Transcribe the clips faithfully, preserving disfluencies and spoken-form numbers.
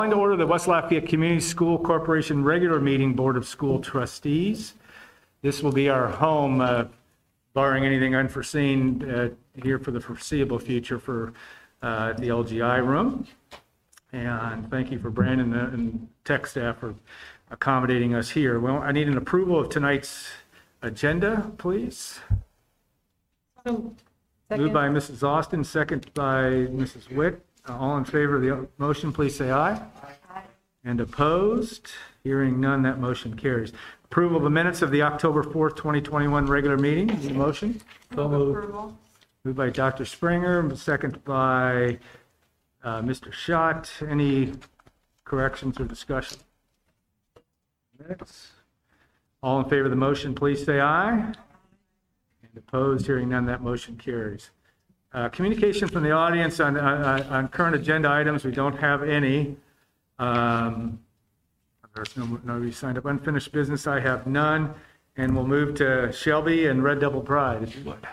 To order the West Lafayette Community School Corporation regular meeting Board of School Trustees. This will be our home, uh, barring anything unforeseen, uh, here for the foreseeable future for uh, the L G I room. And thank you for Brandon and tech staff for accommodating us here. Well, I need an approval of tonight's agenda, please. So, Moved by Missus Austin, second by Missus Wick. Uh, All in favor of the motion, please say aye. Aye. And opposed? Hearing none, that motion carries. Approval of the minutes of the October fourth, twenty twenty-one regular meeting. Need a motion? So moved. Approval. Moved by Doctor Springer, second by uh, Mister Schott. Any corrections or discussion? Minutes. All in favor of the motion, please say aye. And opposed? Hearing none, that motion carries. Uh, Communication from the audience on, on, on current agenda items, we don't have any. Um, There's no, nobody signed up. Unfinished business, I have none. And we'll move to Shelby and Red Devil Pride, if you would.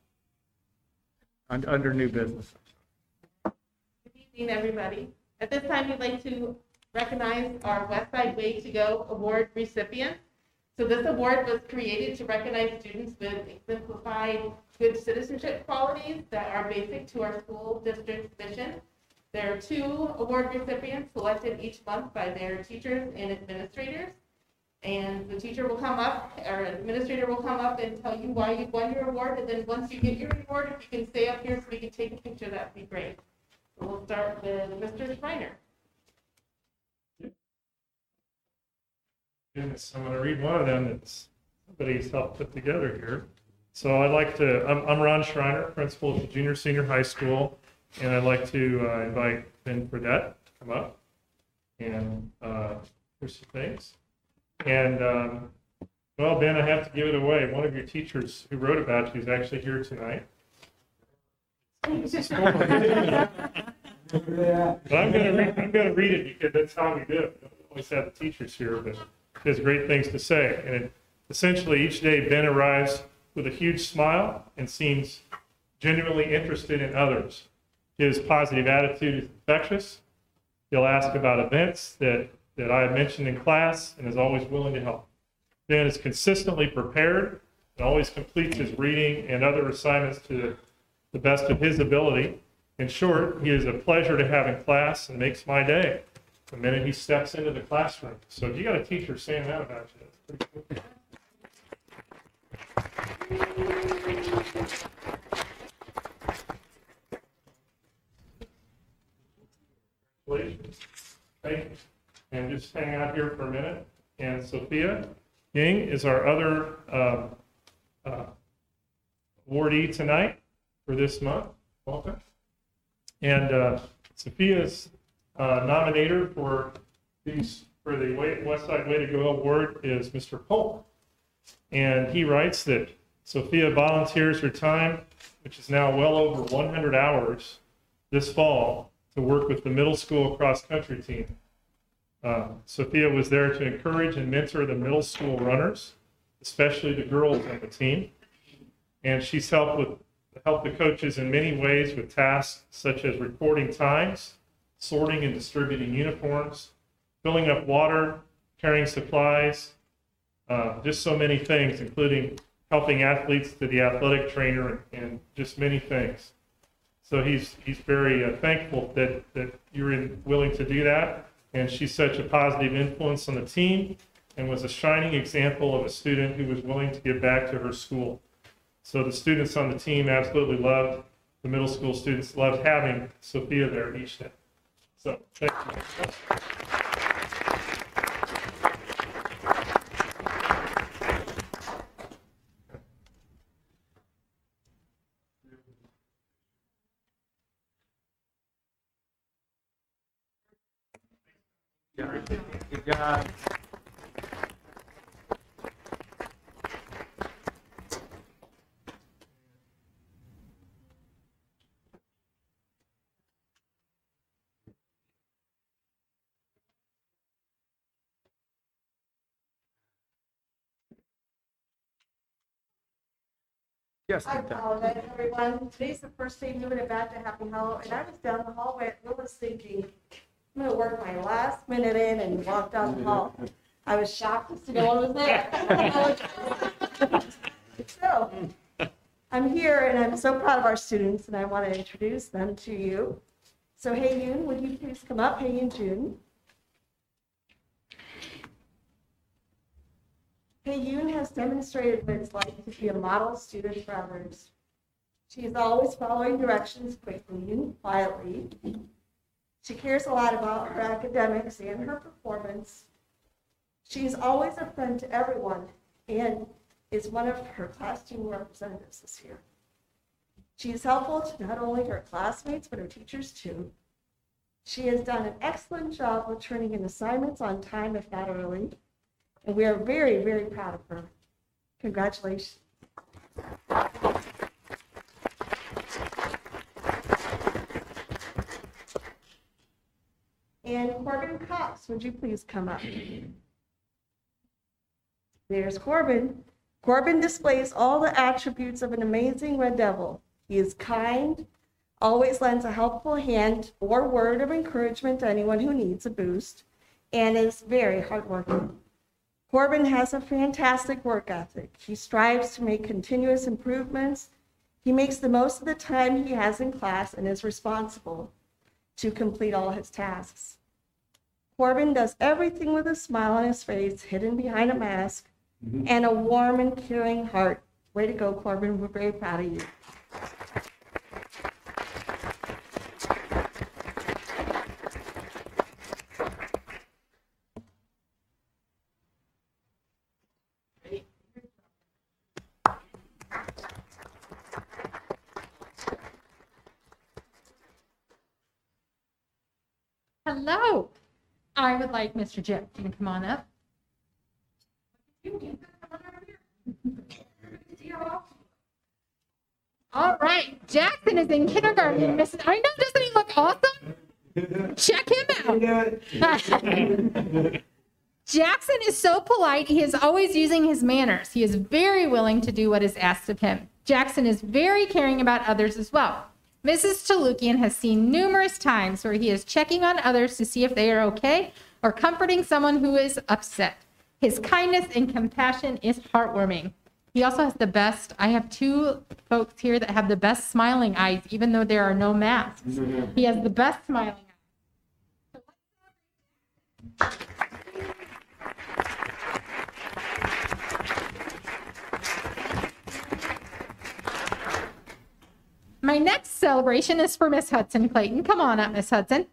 Un- Under new business. Good evening, everybody. At this time, we'd like to recognize our Westside Way to Go Award recipients. So this award was created to recognize students with exemplified good citizenship qualities that are basic to our school district's mission. There are two award recipients selected each month by their teachers and administrators. And the teacher will come up, or administrator will come up and tell you why you won your award. And then once you get your award, if you can stay up here so we can take a picture, that'd be great. So we'll start with Mister Schreiner. Goodness, I'm going to read one of them that somebody's helped put together here. So I'd like to, I'm, I'm Ron Schreiner, principal of the junior senior high school, and I'd like to uh, invite Ben Fredette to come up. And uh, here's some things. And, um, well, Ben, I have to give it away. One of your teachers who wrote about you is actually here tonight. But I'm going to read, I'm going to read it because that's how we do it. We don't always have the teachers here, but he has great things to say. And essentially, each day, Ben arrives with a huge smile and seems genuinely interested in others. His positive attitude is infectious. He'll ask about events that, that I have mentioned in class and is always willing to help. Ben is consistently prepared and always completes his reading and other assignments to the best of his ability. In short, he is a pleasure to have in class and makes my day the minute he steps into the classroom. So if you got a teacher saying that about you, that's pretty cool. Thank you. And just hang out here for a minute. And Sophia Ying is our other um, uh, awardee tonight for this month. Welcome. And uh, Sophia's uh, nominator for these for the Way, Westside Way to Go Award is Mister Polk. And he writes that Sophia volunteers her time, which is now well over one hundred hours this fall, to work with the middle school cross-country team. Uh, Sophia was there to encourage and mentor the middle school runners, especially the girls on the team. And she's helped with help the coaches in many ways with tasks such as recording times, sorting and distributing uniforms, filling up water, carrying supplies, uh, just so many things, including helping athletes to the athletic trainer and just many things. So he's he's very uh, thankful that, that you're in, willing to do that. And she's such a positive influence on the team and was a shining example of a student who was willing to give back to her school. So the students on the team absolutely loved, the middle school students loved having Sophia there each day. So thank you. Good job. Yes, I Victor. apologize, everyone. Today's the first day we were about to Happy Hollow, and I was down the hallway at Willis thinking, I'm gonna work my last minute in and walk down the hall. I was shocked to see no one was there. So, I'm here and I'm so proud of our students and I want to introduce them to you. So Hey Yoon, would you please come up? Hey Yoon Jun. Hey Yoon has demonstrated what it's like to be a model student for others. She is always following directions quickly and quietly. She cares a lot about her academics and her performance. She is always a friend to everyone and is one of her class team representatives this year. She is helpful to not only her classmates, but her teachers too. She has done an excellent job of turning in assignments on time, if not early, and we are very, very proud of her. Congratulations. And Corbin Cox, would you please come up? There's Corbin. Corbin displays all the attributes of an amazing Red Devil. He is kind, always lends a helpful hand or word of encouragement to anyone who needs a boost, and is very hardworking. Corbin has a fantastic work ethic. He strives to make continuous improvements. He makes the most of the time he has in class and is responsible to complete all his tasks. Corbin does everything with a smile on his face, hidden behind a mask, mm-hmm. and a warm and caring heart. Way to go, Corbin. We're very proud of you. Hello. I would like Mister Jackson to come on up. All right, Jackson is in kindergarten. Missus I know, doesn't he look awesome? Check him out. Jackson is so polite. He is always using his manners. He is very willing to do what is asked of him. Jackson is very caring about others as well. Missus Chalukian has seen numerous times where he is checking on others to see if they are okay or comforting someone who is upset. His kindness and compassion is heartwarming. He also has the best, I have two folks here that have the best smiling eyes, even though there are no masks. He has the best smiling eyes. My next celebration is for Miss Hudson Clayton. Come on up, Miss Hudson.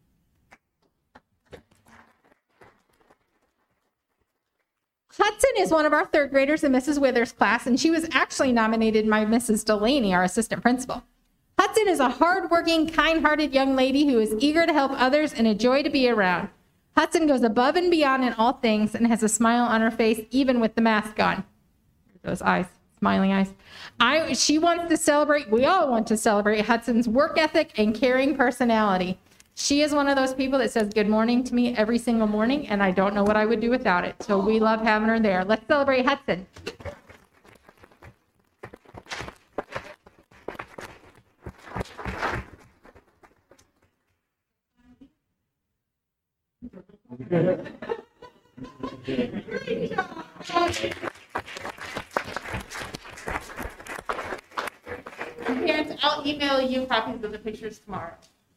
Hudson is one of our third graders in Missus Withers' class, and she was actually nominated by Missus Delaney, our assistant principal. Hudson is a hardworking, kind-hearted young lady who is eager to help others and a joy to be around. Hudson goes above and beyond in all things and has a smile on her face, even with the mask on. Those eyes. Smiling eyes. I, she wants to celebrate, we all want to celebrate Hudson's work ethic and caring personality. She is one of those people that says good morning to me every single morning, and I don't know what I would do without it. So we love having her there. Let's celebrate Hudson. Parents, I'll email you copies of the pictures tomorrow.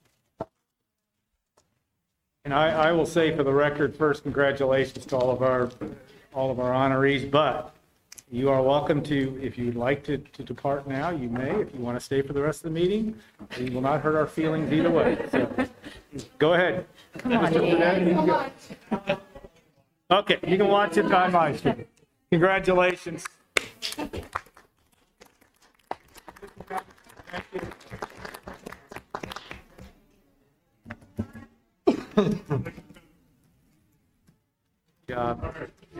And I, I will say for the record, first, congratulations to all of our, all of our honorees, but you are welcome to, if you'd like to, to depart now, you may. If you want to stay for the rest of the meeting, we will not hurt our feelings either way. So, go ahead. Come on, Dave. Okay, you can watch it on my screen. Congratulations. Job.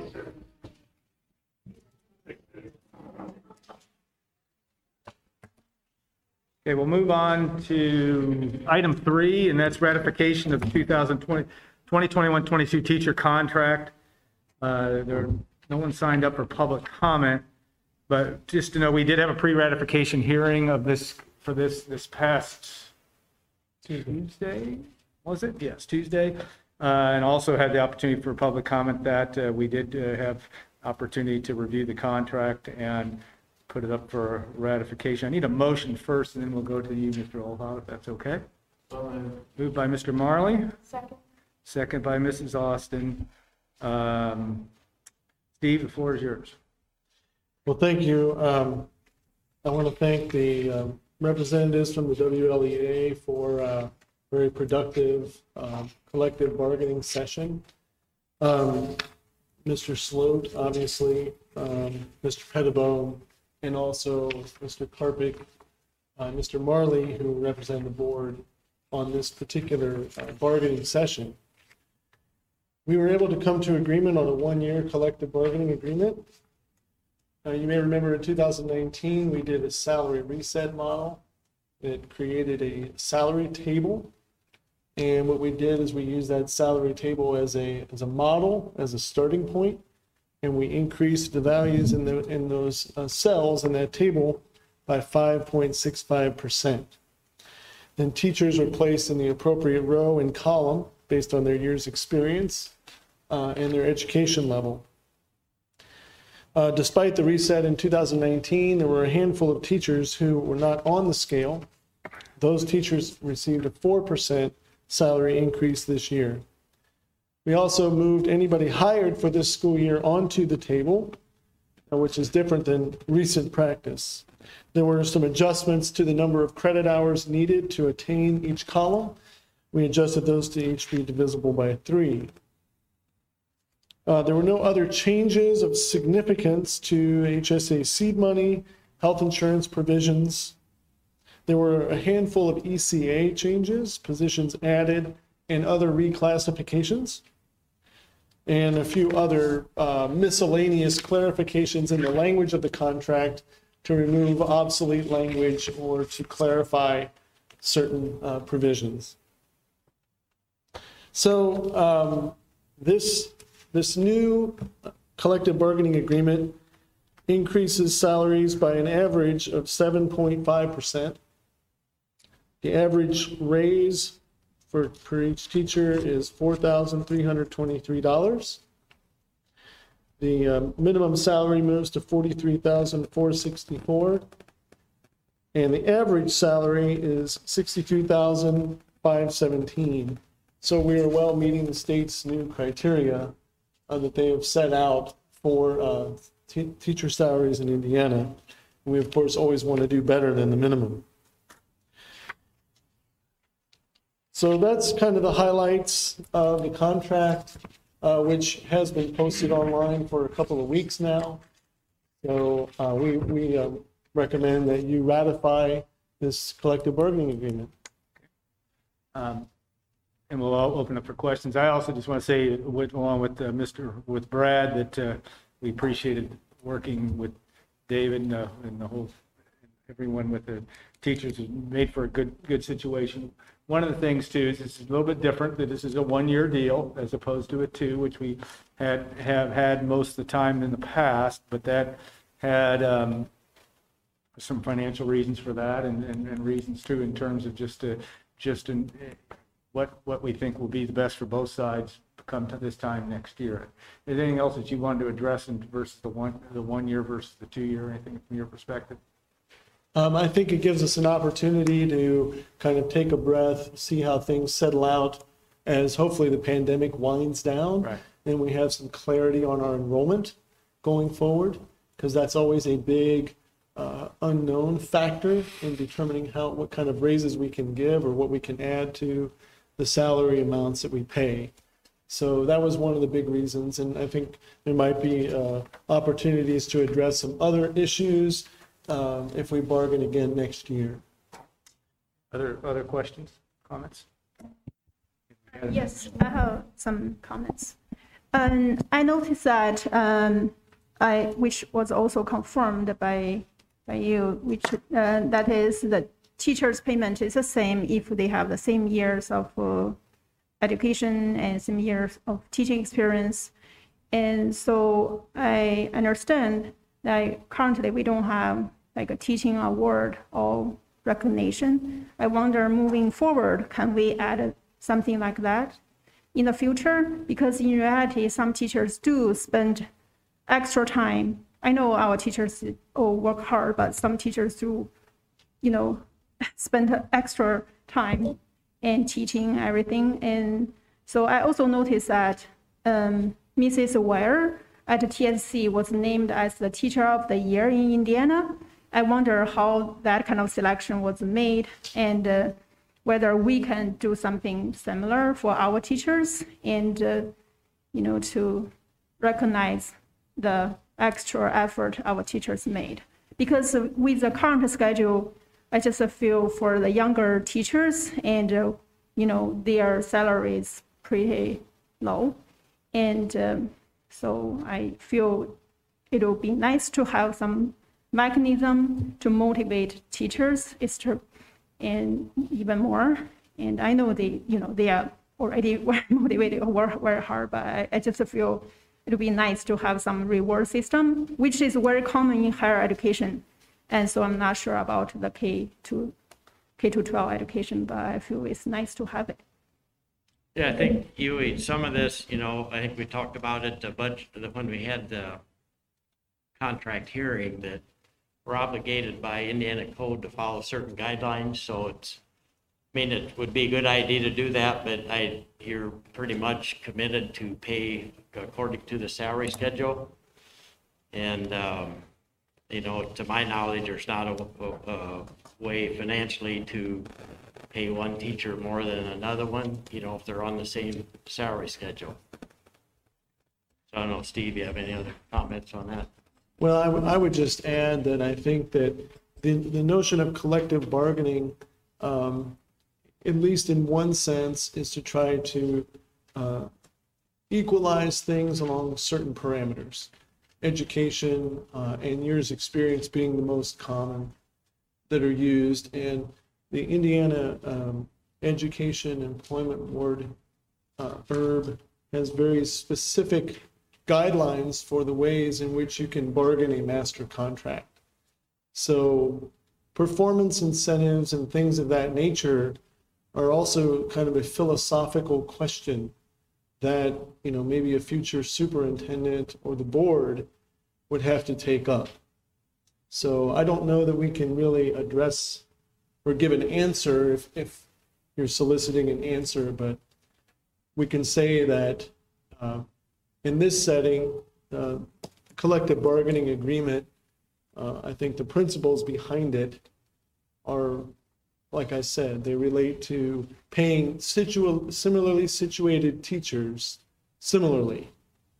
Okay, we'll move on to item three, and that's ratification of the two thousand twenty, twenty twenty-one twenty-two teacher contract. Uh, there, no one signed up for public comment, but just to know, we did have a pre-ratification hearing of this, for this, this past Tuesday, was it? Yes, Tuesday. Uh, And also had the opportunity for public comment that uh, we did uh, have opportunity to review the contract and put it up for ratification. I need a motion first, and then we'll go to you, Mister Olhoff, if that's okay. Moved by Mister Marley. Second. Second by Missus Austin. Um, Steve, the floor is yours. Well, thank you. Um, I want to thank the um, representatives from the W L E A for a very productive um, collective bargaining session. Um, Mister Sloat, obviously, um, Mister Pettibone, and also Mister Karpik, uh, Mister Marley, who represent the board on this particular uh, bargaining session. We were able to come to agreement on a one-year collective bargaining agreement. Uh, you may remember in two thousand nineteen, we did a salary reset model. It created a salary table. And what we did is we used that salary table as a, as a model, as a starting point, and we increased the values in, the, in those uh, cells in that table by five point six five percent. Then teachers are placed in the appropriate row and column based on their year's experience uh, and their education level. Uh, despite the reset in two thousand nineteen, there were a handful of teachers who were not on the scale. Those teachers received a four percent salary increase this year. We also moved anybody hired for this school year onto the table, uh, which is different than recent practice. There were some adjustments to the number of credit hours needed to attain each column. We adjusted those to each be divisible by three. Uh, there were no other changes of significance to H S A seed money, health insurance provisions. There were a handful of E C A changes, positions added, and other reclassifications, and a few other uh, miscellaneous clarifications in the language of the contract to remove obsolete language or to clarify certain uh, provisions. So um, this, this new collective bargaining agreement increases salaries by an average of seven point five percent. The average raise for, for each teacher is four thousand three hundred twenty-three dollars. The um, minimum salary moves to forty-three thousand four hundred sixty-four dollars. And the average salary is sixty-two thousand five hundred seventeen dollars. So we are well meeting the state's new criteria uh, that they have set out for uh, t- teacher salaries in Indiana. And we, of course, always want to do better than the minimum. So that's kind of the highlights of the contract, uh, which has been posted online for a couple of weeks now. So uh, we, we uh, recommend that you ratify this collective bargaining agreement. Um, And we'll all open up for questions. I also just want to say, with, along with uh, Mister with Brad, that uh, we appreciated working with David uh, and the whole, everyone with the teachers. It made for a good, good situation. One of the things too is this is a little bit different, that this is a one-year deal as opposed to a two, which we had have had most of the time in the past, but that had um, some financial reasons for that, and, and, and reasons too in terms of just uh, just in, what what we think will be the best for both sides come to this time next year. Is there anything else that you wanted to address in versus the one the one year versus the two year? Anything from your perspective? Um, I think it gives us an opportunity to kind of take a breath, see how things settle out as hopefully the pandemic winds down. Right. And we have some clarity on our enrollment going forward, because that's always a big uh, unknown factor in determining how what kind of raises we can give or what we can add to the salary amounts that we pay. So that was one of the big reasons, and I think there might be uh, opportunities to address some other issues um, if we bargain again next year. Other other questions, comments? Yes, I have some comments. Um, I noticed that, um, I, which was also confirmed by, by you, which uh, that is the teacher's payment is the same if they have the same years of uh, education and some years of teaching experience. And so I understand that currently we don't have like a teaching award or recognition. I wonder, moving forward, can we add something like that in the future, because in reality, some teachers do spend extra time. I know our teachers all work hard, but some teachers do, you know, spend extra time in teaching everything. And so I also noticed that um, Missus Ware at T S C was named as the Teacher of the Year in Indiana. I wonder how that kind of selection was made, and uh, whether we can do something similar for our teachers, and uh, you know, to recognize the extra effort our teachers made. Because with the current schedule, I just feel for the younger teachers, and uh, you know, their salary is pretty low, and um, so I feel it will be nice to have some mechanism to motivate teachers, extra, and even more. And I know they, you know, they are already very motivated or work very hard, but I, I just feel it would be nice to have some reward system, which is very common in higher education. And so I'm not sure about the K to K to twelve education, but I feel it's nice to have it. Yeah, I think you, some of this, you know, I think we talked about it, the budget, when we had the contract hearing, that we're obligated by Indiana code to follow certain guidelines. So it's, I mean, it would be a good idea to do that, but I, you're pretty much committed to pay according to the salary schedule. And, um, you know, to my knowledge, there's not a, a, a way financially to pay one teacher more than another one, you know, if they're on the same salary schedule. So I don't know, Steve, you have any other comments on that? Well, I would, I would just add that I think that the, the notion of collective bargaining, um, at least in one sense, is to try to uh, equalize things along certain parameters. Education uh, and years experience being the most common that are used. And the Indiana um, Education Employment Board, uh, E R B, has very specific guidelines for the ways in which you can bargain a master contract. So performance incentives and things of that nature are also kind of a philosophical question that, you know, maybe a future superintendent or the board would have to take up. So I don't know that we can really address or give an answer if, if you're soliciting an answer, but we can say that uh, in this setting, uh, collective bargaining agreement, uh, I think the principles behind it are, like I said, they relate to paying situ- similarly situated teachers similarly.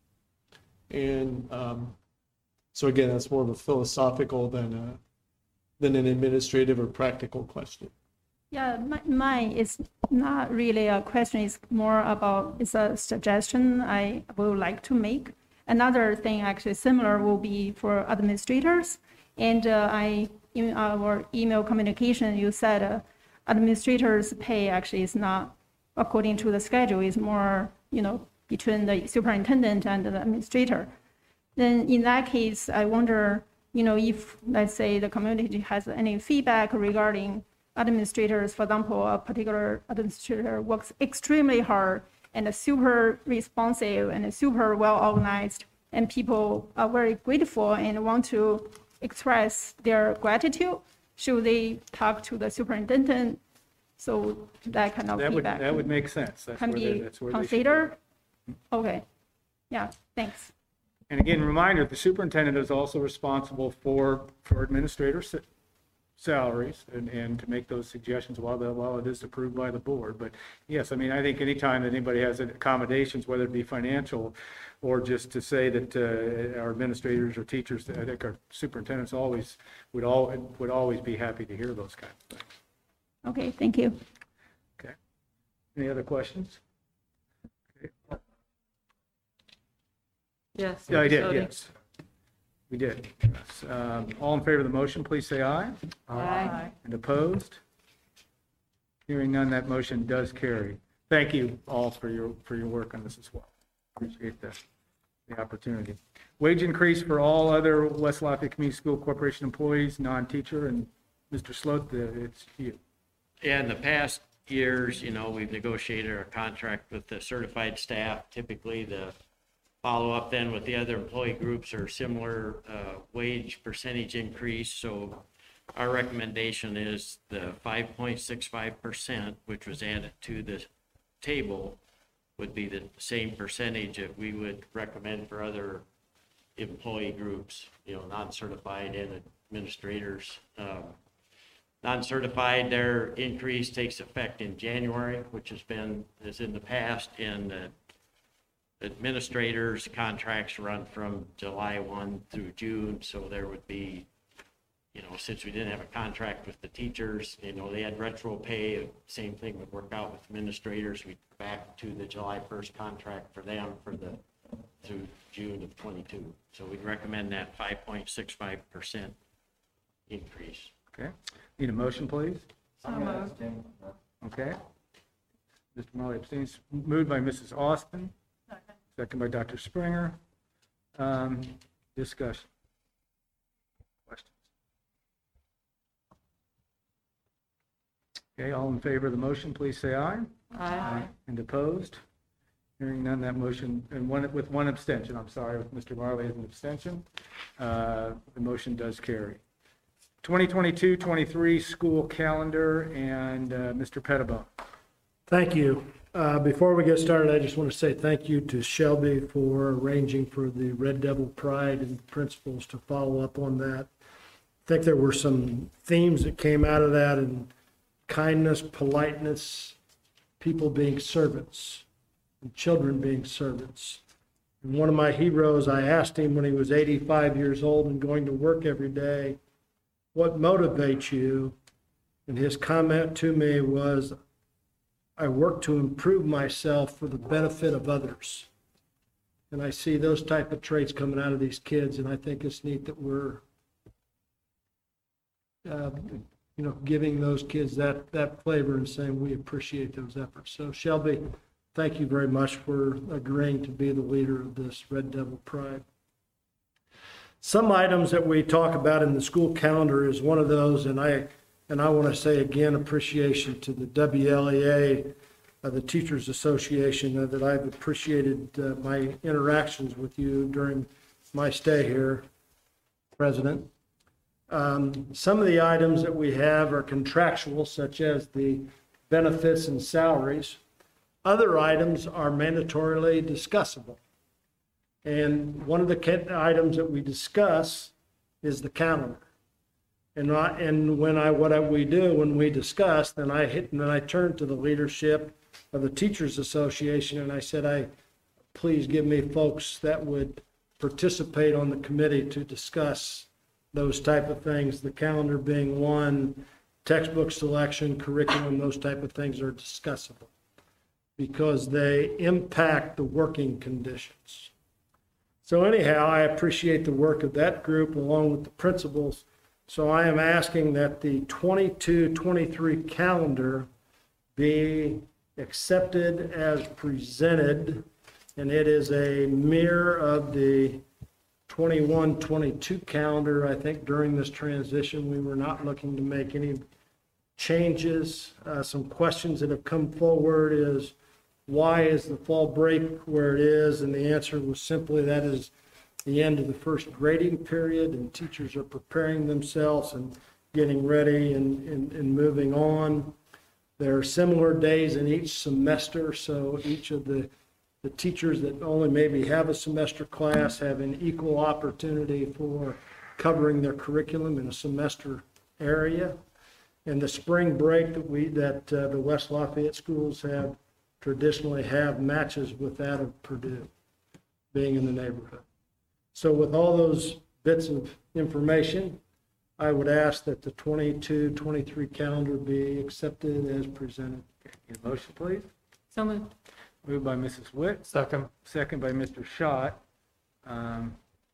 And um, so again, that's more of a philosophical than a, than an administrative or practical question. Yeah, my, mine is not really a question. It's more about, it's a suggestion I would like to make. Another thing actually similar will be for administrators. And uh, I, in our email communication, you said uh, administrators' pay actually is not according to the schedule, is more, you know, between the superintendent and the administrator. Then in that case, I wonder, you know, if, let's say, the community has any feedback regarding administrators, for example, a particular administrator works extremely hard and super responsive and super well organized, and people are very grateful and want to express their gratitude, should they talk to the superintendent? So that kind of That would, feedback that would make sense. That's can where they- be that's where they should considered? Okay, yeah, thanks. And again, reminder, the superintendent is also responsible for, for administrator sa- salaries and, and to make those suggestions while, the, while it is approved by the board. But yes, I mean, I think anytime that anybody has accommodations, whether it be financial or just to say that uh, our administrators or teachers, I think our superintendents always would all, would always be happy to hear those kinds of things. Okay, thank you. Okay. Any other questions? Okay. Yes. Yeah, I did, Sodi. yes. We did. Yes. Um, All in favor of the motion, please say aye. Aye. And opposed? Hearing none, that motion does carry. Thank you all for your, for your work on this as well. Appreciate the, the opportunity. Wage increase for all other West Lafayette Community School Corporation employees, non-teacher, and Mister Sloat, the- it's you. Yeah, in the past years, you know, we've negotiated our contract with the certified staff. Typically, the follow-up then with the other employee groups are similar uh, wage percentage increase. So our recommendation is the five point six five percent, which was added to the table, would be the same percentage that we would recommend for other employee groups, you know, non-certified and administrators. Um, Non-certified, their increase takes effect in January, which has been, as in the past, and uh, administrators' contracts run from July first through June, so there would be, you know, since we didn't have a contract with the teachers, you know, they had retro pay, same thing would work out with administrators. We'd go back to the July first contract for them for the, through June of twenty-two. So we'd recommend that five point six five percent increase. Okay. Need a motion, please? Okay. Mister Marley abstains. Moved by Missus Austin. Second by Doctor Springer. Um, Discussion. Questions? Okay, all in favor of the motion, please say aye. Aye. And opposed? Hearing none, that motion, and one, with one abstention, I'm sorry, with Mister Marley as an abstention, uh, the motion does carry. twenty twenty-two twenty-three school calendar, and uh, Mister Pettibone. Thank you. Uh, Before we get started, I just want to say thank you to Shelby for arranging for the Red Devil Pride and principals to follow up on that. I think there were some themes that came out of that, and kindness, politeness, people being servants, and children being servants. And one of my heroes, I asked him when he was eighty-five years old and going to work every day, what motivates you? And his comment to me was, I work to improve myself for the benefit of others. And I see those type of traits coming out of these kids, and I think it's neat that we're, uh, you know, giving those kids that, that flavor and saying we appreciate those efforts. So Shelby, thank you very much for agreeing to be the leader of this Red Devil Pride. Some items that we talk about in the school calendar is one of those, and I and I want to say again appreciation to the W L E A, uh, the Teachers Association, uh, that I've appreciated uh, my interactions with you during my stay here, President. Um, some of the items that we have are contractual, such as the benefits and salaries. Other items are mandatorily discussable. And one of the items that we discuss is the calendar. And I, and when I, what I, we do when we discuss, then I hit, and then I turn to the leadership of the Teachers Association, and I said, I, please give me folks that would participate on the committee to discuss those type of things, the calendar being one, textbook selection, curriculum, those type of things are discussable because they impact the working conditions. So anyhow, I appreciate the work of that group along with the principals. So I am asking that the twenty-two twenty-three calendar be accepted as presented, and it is a mirror of the twenty-one twenty-two calendar. I think during this transition, we were not looking to make any changes. Uh, some questions that have come forward is, why is the fall break where it is? And the answer was simply that is the end of the first grading period, and teachers are preparing themselves and getting ready and, and, and moving on. There are similar days in each semester, so each of the, the teachers that only maybe have a semester class have an equal opportunity for covering their curriculum in a semester area. And the spring break that we that uh, the West Lafayette schools have traditionally have matches with that of Purdue, being in the neighborhood. So with all those bits of information, I would ask that the twenty-two twenty-three calendar be accepted as presented. Need a motion, please? So moved. Moved by Missus Witt, Second. second by Mister Schott. Um,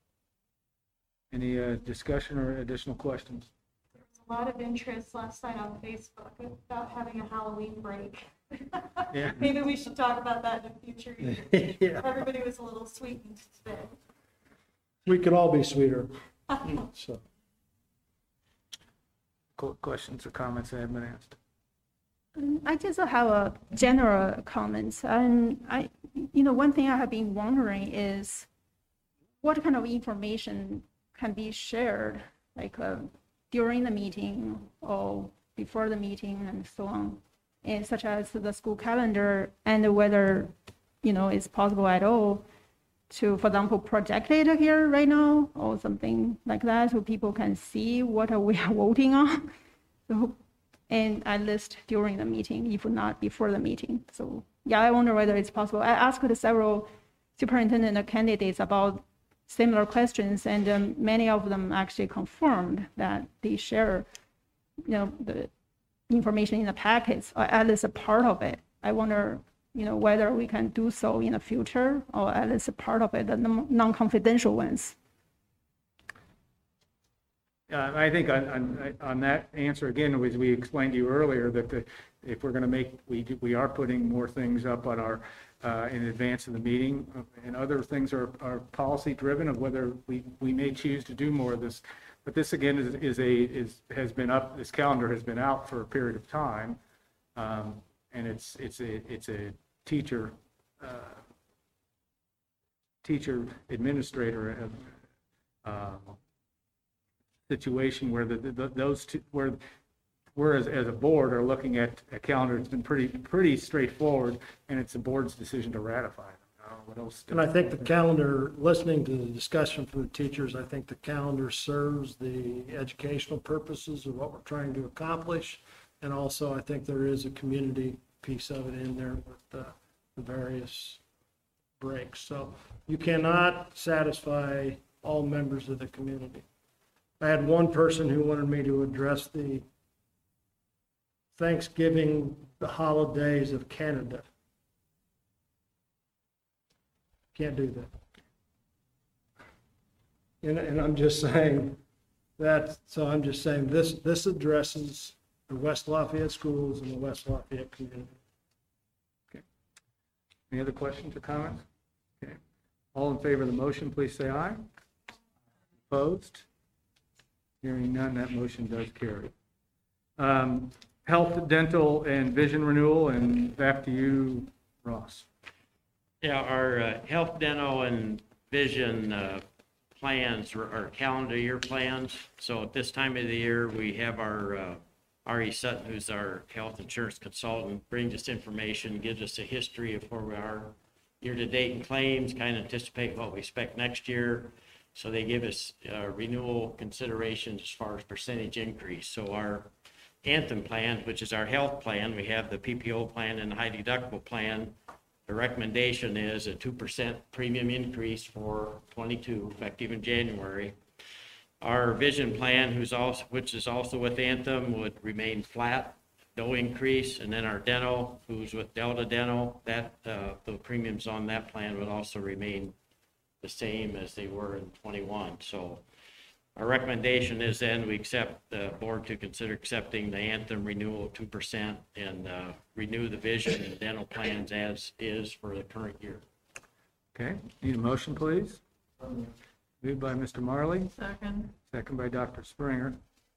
Any uh, discussion or additional questions? A lot of interest last night on Facebook about having a Halloween break. Yeah. Maybe we should talk about that in a future year. Yeah. Everybody was a little sweetened today. We could all be sweeter. So, Qu- Questions or comments that have been asked? Um, I just have a general comments, and I, you know, one thing I have been wondering is what kind of information can be shared, like uh, during the meeting or before the meeting and so on, and such as the school calendar, and whether, you know, it's possible at all to, for example, project it here right now or something like that, so people can see what are we are voting on. So, and at least during the meeting, if not before the meeting. So yeah, I wonder whether it's possible. I asked several superintendent candidates about similar questions, and um, many of them actually confirmed that they share, you know, the information in the packets, or at least a part of it. I wonder, you know, whether we can do so in the future, or at least a part of it, the non-confidential ones. Uh, I think on, on, on that answer, again, as we explained to you earlier, that the, if we're going to make, we, do- we are putting more things up on our, uh, in advance of the meeting, uh, and other things are, are policy driven of whether we, we may choose to do more of this. But this again is, is a, is, has been up, this calendar has been out for a period of time. Um, and it's, it's a, it's a teacher, uh, teacher administrator, uh, um, situation where the, the, those two, where, whereas as a board are looking at a calendar, it's been pretty, pretty straightforward, and it's the board's decision to ratify it. Uh, What else? And I think the calendar, listening to the discussion from the teachers, I think the calendar serves the educational purposes of what we're trying to accomplish. And also, I think there is a community piece of it in there with the, the various breaks. So you cannot satisfy all members of the community. I had one person who wanted me to address the Thanksgiving, the holidays of Canada. Can't do that. And, and I'm just saying that, so I'm just saying this, this addresses the West Lafayette schools and the West Lafayette community. Any other questions or comments? Okay. All in favor of the motion, please say aye. Opposed? Hearing none, that motion does carry. Um, Health, dental, and vision renewal, and back to you, Ross. Yeah, our uh, health, dental, and vision uh, plans are are calendar year plans. So at this time of the year, we have our uh, R E Sutton, who's our health insurance consultant, brings us information, gives us a history of where we are year-to-date in claims, kind of anticipate what we expect next year. So they give us uh, renewal considerations as far as percentage increase. So our Anthem plan, which is our health plan, we have the P P O plan and the high deductible plan. The recommendation is a two percent premium increase for twenty-two, effective in January. Our vision plan, who's also, which is also with Anthem, would remain flat, no increase. And then our dental, who's with Delta Dental, that uh, the premiums on that plan would also remain the same as they were in twenty-one. So our recommendation is then we accept the board to consider accepting the Anthem renewal of two percent and uh, renew the vision and dental plans as is for the current year. Okay, need a motion, please? Moved by Mister Marley, Second. second by Doctor Springer.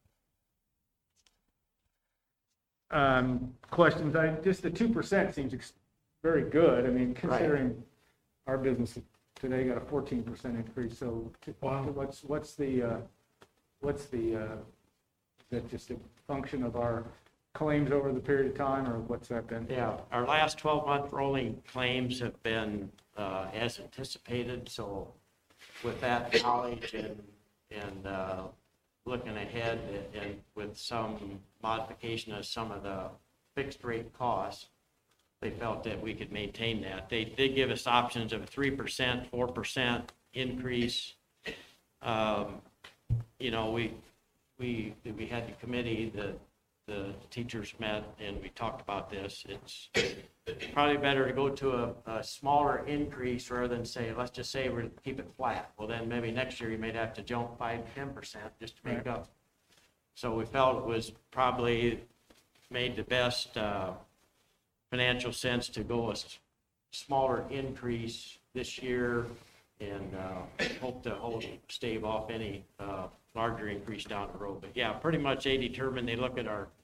Um, Questions? I, just the two percent seems ex- very good. I mean, considering our business today got a fourteen percent increase, so t- what's, what's the, uh, what's the, uh, is that just a function of our claims over the period of time, or what's that been? Yeah, our last twelve month rolling claims have been uh, as anticipated. So with that knowledge and, and uh, looking ahead and, and with some modification of some of the fixed rate costs, they felt that we could maintain that. They did give us options of a three percent, four percent increase. Um, you know, we, we, we had the committee, the, the teachers met and we talked about this. It's probably better to go to a, a smaller increase rather than say, let's just say we're gonna keep it flat. Well, then maybe next year you may have to jump five, ten percent just to make up. So we felt it was probably made the best, uh, financial sense to go a s- smaller increase this year and uh, hope to hold, stave off any uh, larger increase down the road. But yeah, pretty much they determined, they look at our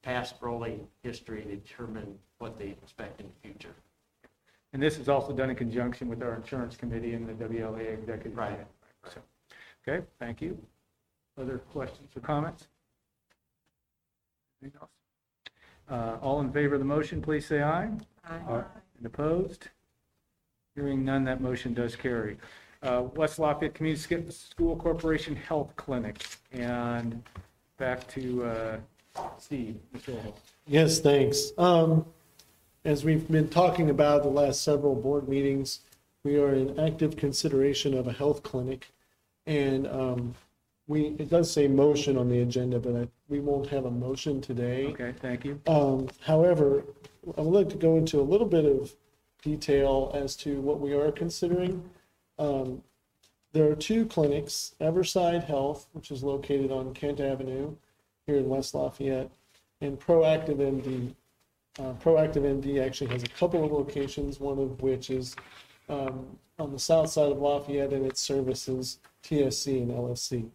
past rolling history to determine what they expect in the future. And this is also done in conjunction with our insurance committee and the W L A executive. Right. Committee. So, okay, thank you. Other questions or comments? Anything else? Uh, All in favor of the motion, please say aye. Aye. And opposed? Hearing none, that motion does carry. Uh, West Lafayette Community School Corporation Health Clinic. And back to uh, Steve. Mister Earl. Yes, thanks. Um, As we've been talking about the last several board meetings, we are in active consideration of a health clinic. And um, we, it does say motion on the agenda, but I- we won't have a motion today. Okay, thank you. Um, However, I would like to go into a little bit of detail as to what we are considering. Um, There are two clinics, Everside Health, which is located on Kent Avenue here in West Lafayette, and Proactive M D. Uh, Proactive M D actually has a couple of locations, one of which is um, on the south side of Lafayette, and it services T S C and L S C.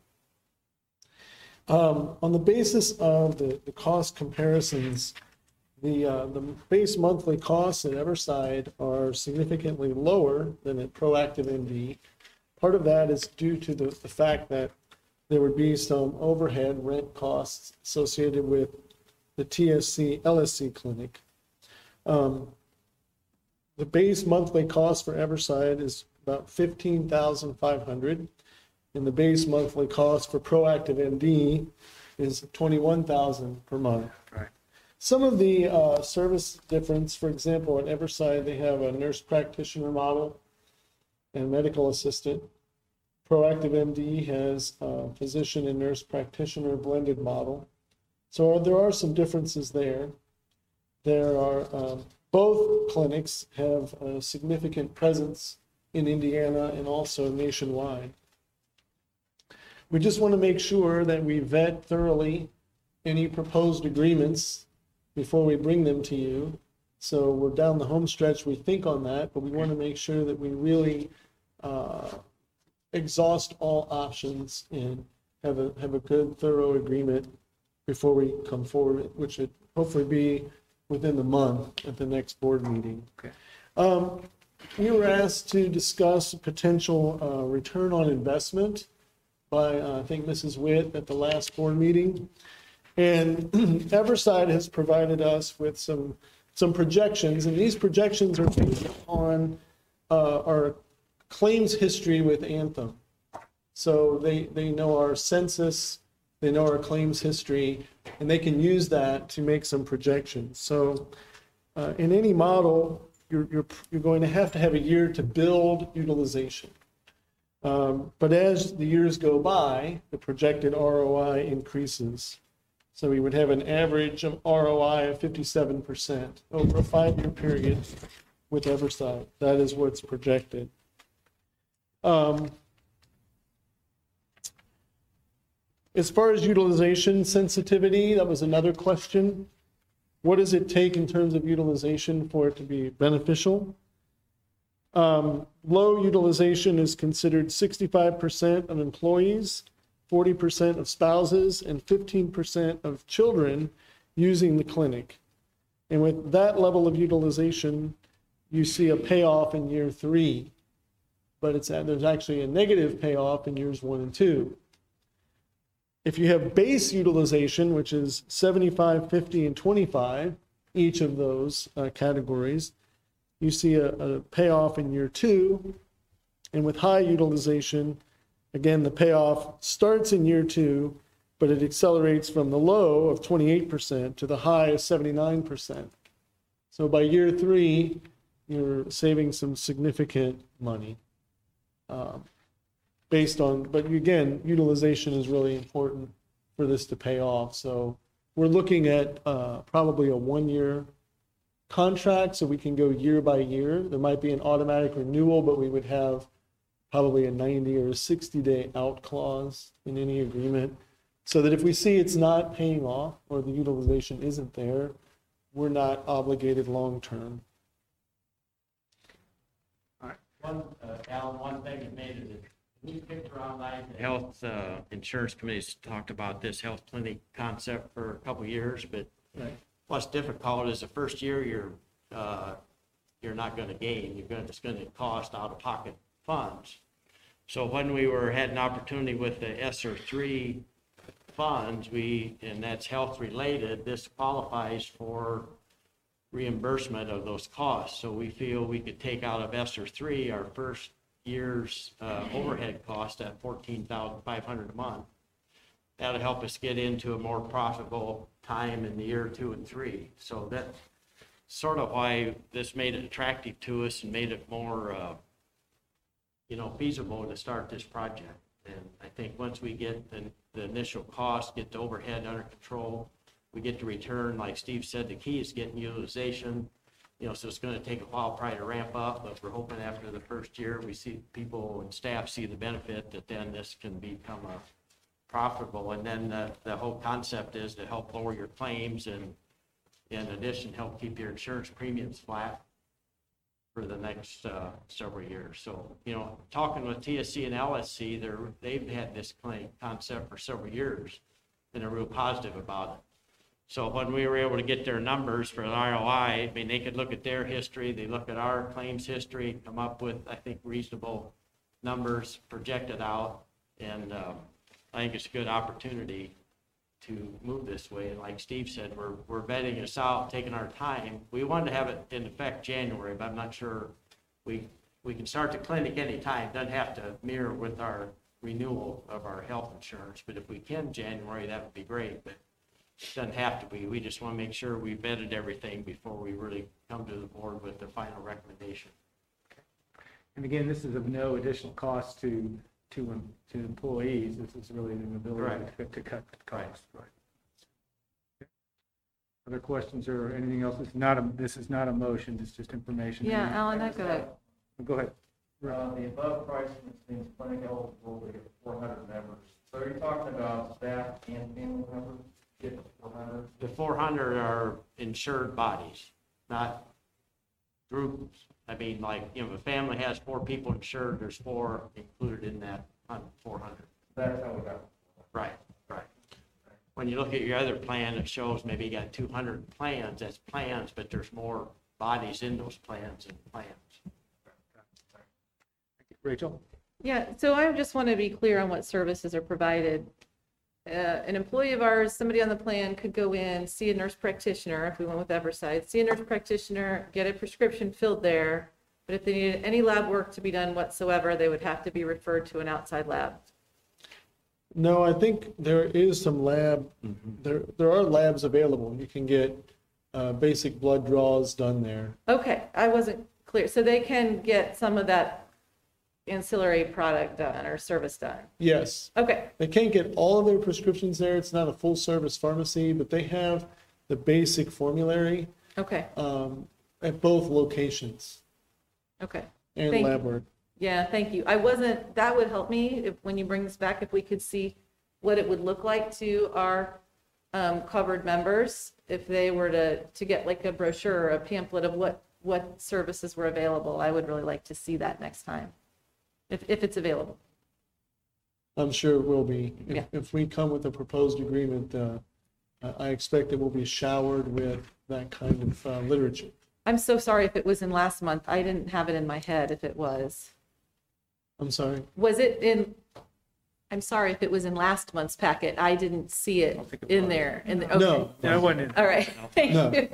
Um, on the basis of the, the cost comparisons, the, uh, the base monthly costs at Everside are significantly lower than at Proactive M D. Part of that is due to the, the fact that there would be some overhead rent costs associated with the T S C, L S C clinic. Um, the base monthly cost for Everside is about fifteen thousand five hundred dollars, and the base monthly cost for Proactive M D is twenty-one thousand dollars per month. Right. Some of the uh, service difference, for example, at Everside, they have a nurse practitioner model and medical assistant. Proactive M D has a physician and nurse practitioner blended model. So there are some differences there. There are, um, both clinics have a significant presence in Indiana and also nationwide. We just want to make sure that we vet thoroughly any proposed agreements before we bring them to you. So we're down the home stretch, we think on that, but we want to make sure that we really uh, exhaust all options and have a, have a good, thorough agreement before we come forward, which would hopefully be within the month at the next board meeting. Okay. Um, we were asked to discuss potential uh, return on investment by, uh, I think, Missus Witt at the last board meeting. And Everside has provided us with some, some projections, and these projections are based on uh, our claims history with Anthem. So they, they know our census, they know our claims history, and they can use that to make some projections. So uh, in any model, you're, you're, you're going to have to have a year to build utilization. Um, but as the years go by, the projected R O I increases. So we would have an average of R O I of fifty-seven percent over a five-year period with Everside. That is what's projected. Um, as far as utilization sensitivity, that was another question. What does it take in terms of utilization for it to be beneficial? Um, low utilization is considered sixty-five percent of employees, forty percent of spouses, and fifteen percent of children using the clinic. And with that level of utilization, you see a payoff in year three, but it's there's actually a negative payoff in years one and two. If you have base utilization, which is seventy-five, fifty, and twenty-five, each of those uh, categories, you see a, a payoff in year two. And with high utilization, again, the payoff starts in year two, but it accelerates from the low of twenty-eight percent to the high of seventy-nine percent. So by year three, you're saving some significant money um, based on, but again, utilization is really important for this to pay off. So we're looking at uh, probably a one-year contract, so we can go year by year. There might be an automatic renewal, but we would have probably a ninety or a sixty day out clause in any agreement, so that if we see it's not paying off or the utilization isn't there, we're not obligated long-term. One, uh, Alan, one thing that made it, a neat picture online, the health uh, insurance committee's talked about this health clinic concept for a couple of years, but Right. What's difficult is the first year you're, uh, you're not gonna gain, you're gonna, it's gonna cost out-of-pocket funds. So when we were, had an opportunity with the ESSER three funds, we, and that's health-related, this qualifies for reimbursement of those costs. So we feel we could take out of ESSER three our first year's uh, overhead cost at fourteen thousand five hundred dollars a month. That'll help us get into a more profitable time in the year two and three. So that's sort of why this made it attractive to us and made it more, uh, you know, feasible to start this project. And I think once we get the, the initial cost, get the overhead under control, we get the return, like Steve said, the key is getting utilization. You know, so it's going to take a while probably to ramp up, but we're hoping after the first year, we see people and staff see the benefit, that then this can become a profitable. And then the, the whole concept is to help lower your claims and in addition, help keep your insurance premiums flat for the next uh, several years. So, you know, talking with T S C and L S C, they're, they've had this claim concept for several years and are real positive about it. So when we were able to get their numbers for an R O I, I mean, they could look at their history, they look at our claims history, come up with, I think, reasonable numbers projected out. And um, I think it's a good opportunity to move this way. And like Steve said, we're, we're vetting this out, taking our time. We wanted to have it in effect January, but I'm not sure we, we can start the clinic anytime. Doesn't have to mirror with our renewal of our health insurance. But if we can January, that would be great. But it doesn't have to be. We just want to make sure we vetted everything before we really come to the board with the final recommendation. And again, this is of no additional cost to, to, em- to employees. This is really an ability to, to cut costs. Right. Other questions or anything else? It's not a, this is not a motion, it's just information. Yeah, Alan, I've got a, Go ahead. Uh, the above pricing means clinic eligible to get four hundred members. So are you talking about staff and family members get the four hundred? The four hundred are insured bodies, not groups. I mean, like, you know, if a family has four people insured, there's four included in that four hundred. That's how we got it. Right, right. When you look at your other plan, it shows maybe you got two hundred plans. That's plans, but there's more bodies in those plans and plans. Rachel? yeah, so I just want to be clear on what services are provided. Uh, an employee of ours, somebody on the plan could go in, see a nurse practitioner, if we went with Everside, see a nurse practitioner, get a prescription filled there, but if they needed any lab work to be done whatsoever, they would have to be referred to an outside lab. No, I think there is some lab, there, there are labs available. You can get uh, basic blood draws done there. Okay, I wasn't clear. So they can get some of that ancillary product done or service done? Yes. Okay, They can't get all of their prescriptions there. It's not a full-service pharmacy, but they have the basic formulary okay, um, at both locations okay. and Thank lab you. work. Yeah, thank you. I wasn't, that would help me if, when you bring this back, if we could see what it would look like to our um, covered members, if they were to, to get like a brochure or a pamphlet of what, what services were available. I would really like to see that next time, if, if it's available. I'm sure it will be. If, Yeah. if we come with a proposed agreement, uh, I I expect it will be showered with that kind of uh, literature. I'm so sorry if it was in last month. I didn't have it in my head if it was. I'm sorry. Was it in, I'm sorry if it was in last month's packet. I didn't see it in there. In the, okay. No. That wasn't. All right, thank No. you.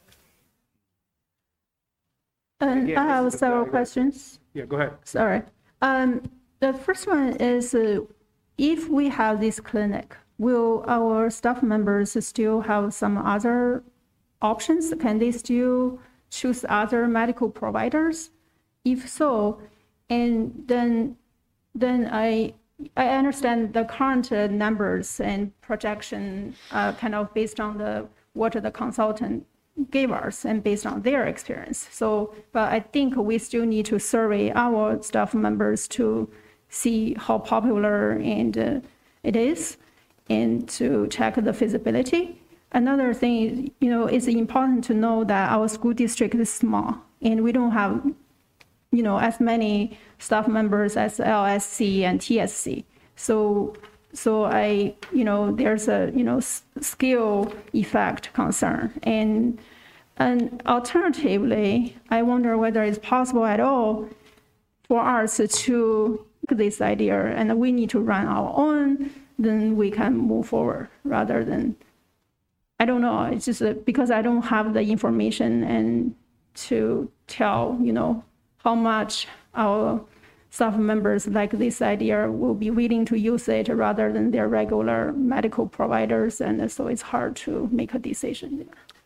Um, Again, I have this is a- several questions. Yeah, go ahead. Sorry. Um, the first one is, uh, if we have this clinic, will our staff members still have some other options? Can they still choose other medical providers? If so, and then, then I, I understand the current uh, numbers and projection, uh, kind of based on the, what the consultant gave us and based on their experience. So, but I think we still need to survey our staff members to see how popular and uh, it is, and to check the feasibility. Another thing is, you know, it's important to know that our school district is small and we don't have, you know, as many staff members as L S C and T S C. So so I, you know, there's a, you know, s- skill effect concern. And, and alternatively, I wonder whether it's possible at all for us to look at this idea and we need to run our own, then we can move forward rather than, I don't know, it's just uh, because I don't have the information and to tell, you know, how much our staff members like this idea will be willing to use it rather than their regular medical providers. And so it's hard to make a decision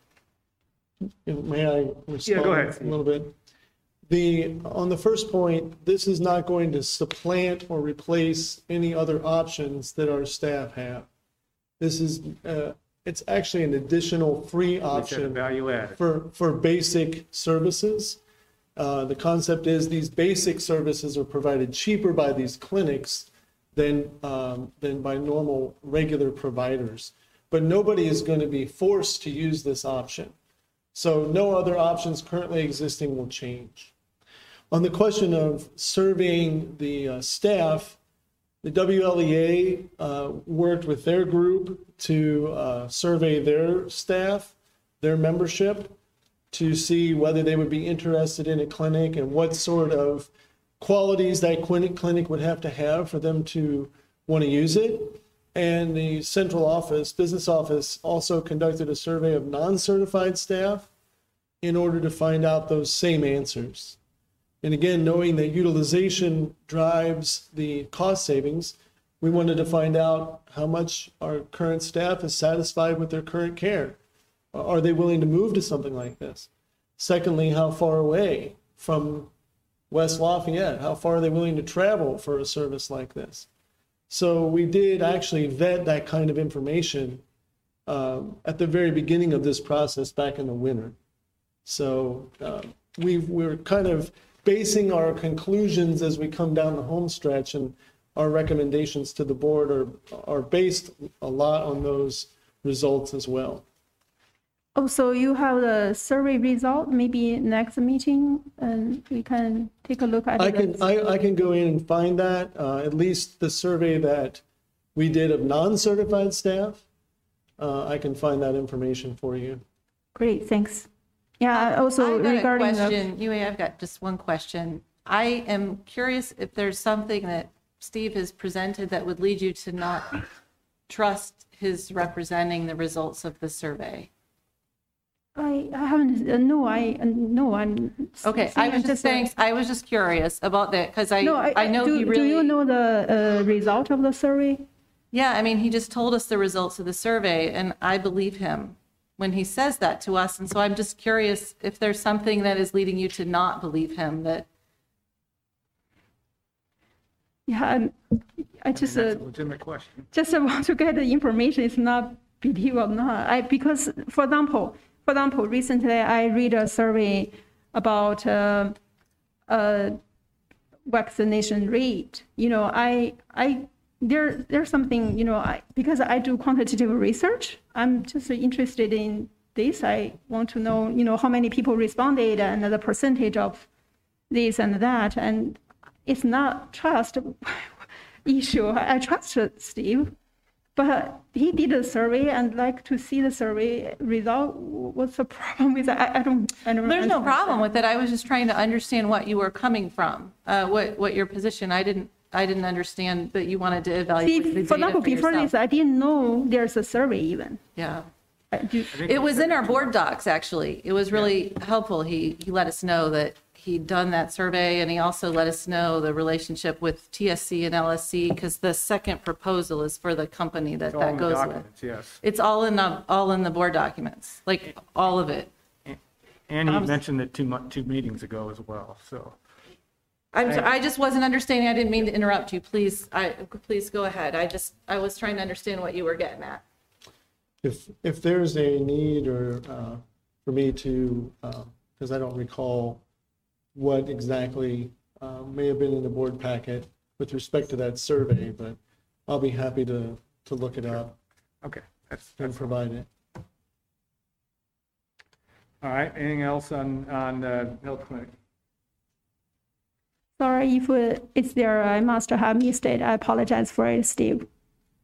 there. May I respond go ahead. a little bit? The, on the first point, this is not going to supplant or replace any other options that our staff have. This is, uh, it's actually an additional free We said option value added. for, for basic services. Uh, the concept is these basic services are provided cheaper by these clinics than, um, than by normal, regular providers. But nobody is going to be forced to use this option. So no other options currently existing will change. On the question of surveying the uh, staff, the W L E A uh, worked with their group to uh, survey their staff, their membership, to see whether they would be interested in a clinic and what sort of qualities that clinic clinic would have to have for them to want to use it. And the central office, business office, also conducted a survey of non-certified staff in order to find out those same answers. And again, knowing that utilization drives the cost savings, we wanted to find out how much our current staff is satisfied with their current care. Are they willing to move to something like this? Secondly, how far away from West Lafayette? How far are they willing to travel for a service like this? So we did actually vet that kind of information um, at the very beginning of this process back in the winter. So uh, we we're kind of basing our conclusions as we come down the home stretch, and our recommendations to the board are, are based a lot on those results as well. Oh, so you have the survey result, maybe next meeting, and we can take a look at I it. can, I, I can go in and find that, uh, at least the survey that we did of non-certified staff. Uh, I can find that information for you. Great, thanks. Yeah, also I've got a regarding the, question. Yue, I've got just one question. I am curious if there's something that Steve has presented that would lead you to not trust his representing the results of the survey. I, I haven't, uh, no, I, uh, no, I'm. Okay, I was just uh, saying, I was just curious about that because I, No, I, I know do, he do you really, know the uh, result of the survey? yeah, I mean, he just told us the results of the survey and I believe him when he says that to us. And so I'm just curious if there's something that is leading you to not believe him that, Yeah, I'm, I just, uh, That's a legitimate question. just want to get the information. It's not believe or not. I, because, for example, for example, recently I read a survey about uh, uh, vaccination rate. You know, I, I, there, there's something, you know, I, because I do quantitative research, I'm just interested in this. I want to know, you know, how many people responded and the percentage of this and that. And it's not trust issue. I trust Steve, but he did a survey and like to see the survey result. What's the problem with that? I, I don't, I don't there's no understand problem that. with it. I was just trying to understand what you were coming from, uh, what, what your position, I didn't, I didn't understand that you wanted to evaluate the See, data for example, for before yourself. this, I didn't know there's a survey even. Yeah. I do- It was in our board docs, actually. It was really helpful. He, he let us know that he'd done that survey, and he also let us know the relationship with T S C and L S C, because the second proposal is for the company that It's all that in the goes with. documents, yes. It's all in the, all in the board documents, like all of it. And he Um, mentioned it two, mo- two meetings ago as well, so. I'm, so- I just wasn't understanding. I didn't mean to interrupt you. Please, I, please go ahead. I just, I was trying to understand what you were getting at. If, if there's a need or uh, for me to, because I don't recall what exactly uh, may have been in the board packet with respect to that survey, but I'll be happy to, to look it up Okay, that's, and that's, provide it. all right. Anything else on, on uh, health clinic? Sorry if uh, it's there, I must have missed it. I apologize for it, Steve.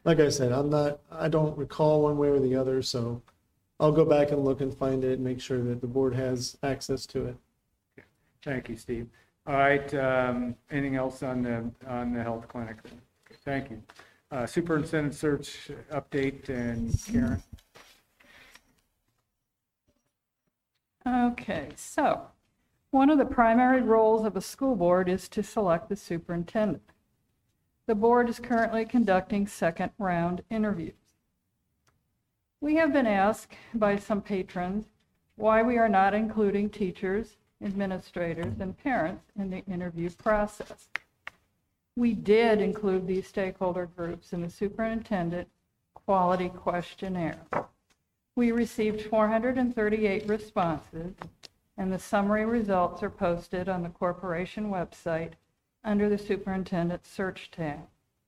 like I said, I'm not, I don't recall one way or the other, so I'll go back and look and find it and make sure that the board has access to it. Thank you, Steve. All right, um, anything else on the, on the health clinic? Okay, thank you. Uh, Superintendent search update, and Karen? Okay, so one of the primary roles of a school board is to select the superintendent. The board is currently conducting second round interviews. We have been asked by some patrons why we are not including teachers, administrators, and parents in the interview process. We did include these stakeholder groups in the superintendent quality questionnaire. We received four hundred thirty-eight responses, and the summary results are posted on the corporation website under the Superintendent Search tab.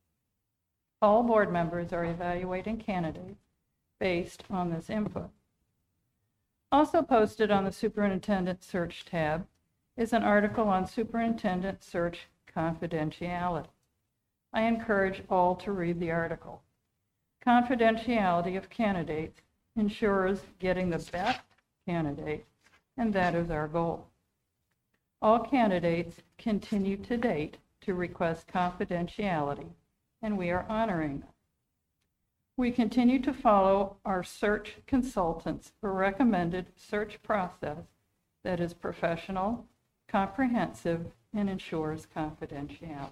All board members are evaluating candidates based on this input. Also posted on the Superintendent Search tab is an article on Superintendent Search confidentiality. I encourage all to read the article. Confidentiality of candidates ensures getting the best candidate, and that is our goal. All candidates continue to date to request confidentiality, and we are honoring them. We continue to follow our search consultants' recommended search process that is professional, comprehensive, and ensures confidentiality.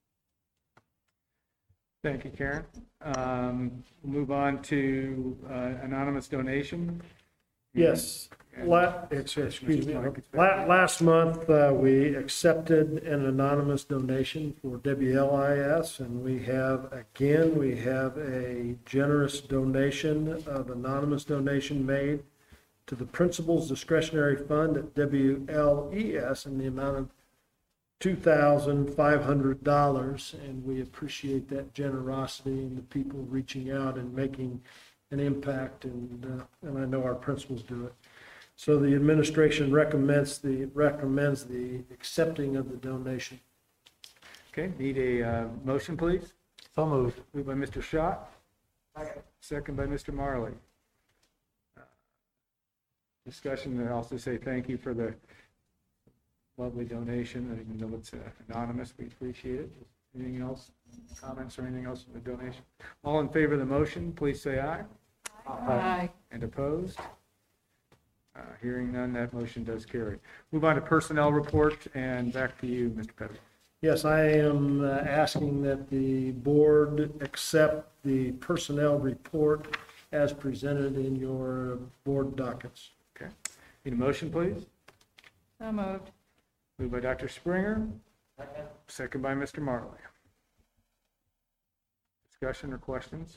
Thank you, Karen. Um, we'll move on to uh, anonymous donation. Yes, la, ex- excuse me, La- last month, uh, we accepted an anonymous donation for W L I S, and we have, again, we have a generous donation of anonymous donation made to the Principal's Discretionary Fund at W L E S in the amount of two thousand five hundred dollars, and we appreciate that generosity and the people reaching out and making an impact, and uh, and I know our principals do it. So the administration recommends the recommends the accepting of the donation. Okay, need a uh, motion, please? So moved. Moved by Mister Schott. Second by Mister Marley. Uh, Discussion, and also say thank you for the lovely donation, and even though it's uh, anonymous, we appreciate it. Anything else, comments or anything else on the donation? All in favor of the motion, please say aye. Aye. And opposed? Uh, Hearing none, that motion does carry. Move on to personnel report, and back to you, Mister Pettit. Yes, I am uh, asking that the board accept the personnel report as presented in your board dockets. Okay. Need a motion, please? So moved. Moved by Doctor Springer. Second by Mister Marley. Discussion or questions?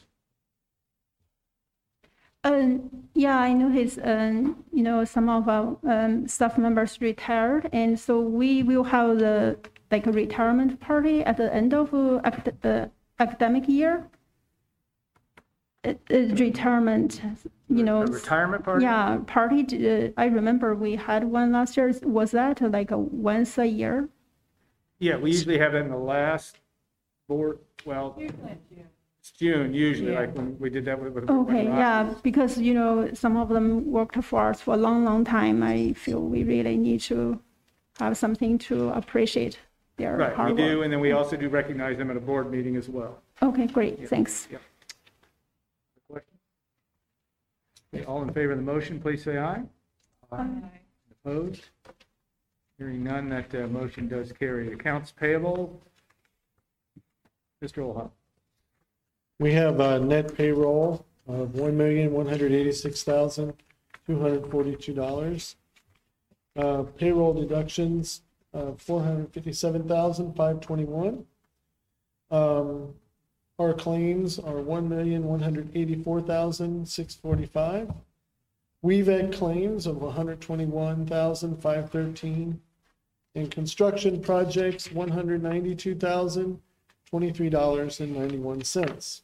Um, yeah, I noticed, um, you know, some of our um, staff members retired, and so we will have the like a retirement party at the end of uh, acad- uh, academic year. Uh, uh, retirement, you know. A retirement party? Yeah, party. Uh, I remember we had one last year. Was that like a once a year? Yeah, we usually have it in the last board, well, it's June usually, like when we did that with. with- Okay, with yeah, Rocky. because, you know, some of them worked for us for a long, long time. I feel we really need to have something to appreciate their Right, we hard do, work. and then we also do recognize them at a board meeting as well. Okay, great, thanks. Yep. Question? Okay, all in favor of the motion, please say aye. Aye. Opposed? Hearing none, that uh, motion does carry. Accounts payable. Mister Olhoff. We have a net payroll of one million, one hundred eighty-six thousand, two hundred forty-two dollars. Uh, payroll deductions, uh, four hundred fifty-seven thousand, five hundred twenty-one. Um, our claims are one million, one hundred eighty-four thousand, six hundred forty-five. We've had claims of one hundred twenty-one thousand, five hundred thirteen. And construction projects, one hundred ninety-two thousand, twenty-three dollars and ninety-one cents.